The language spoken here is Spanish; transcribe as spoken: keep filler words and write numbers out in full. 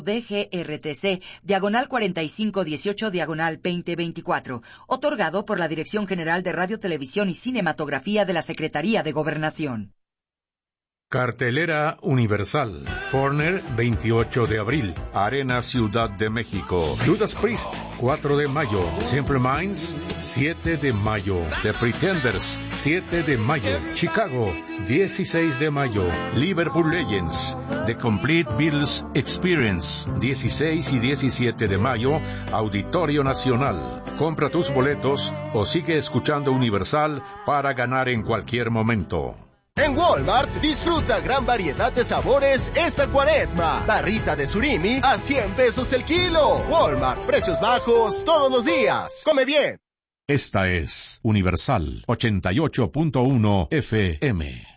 D G R T C, diagonal cuarenta y cinco dieciocho, diagonal veinte veinticuatro, otorgado por la Dirección General de Radio, Televisión y Cinematografía de la Secretaría de Gobernación. Cartelera Universal. Forner, veintiocho de abril. Arena Ciudad de México. Judas Priest, cuatro de mayo. Simple Minds, siete de mayo. The Pretenders, siete de mayo. Chicago, dieciséis de mayo. Liverpool Legends, The Complete Beatles Experience, dieciséis y diecisiete de mayo. Auditorio Nacional. Compra tus boletos o sigue escuchando Universal para ganar en cualquier momento. En Walmart, disfruta gran variedad de sabores esta cuaresma. Barrita de surimi a cien pesos el kilo. Walmart, precios bajos todos los días. Come bien. Esta es Universal ochenta y ocho punto uno F M.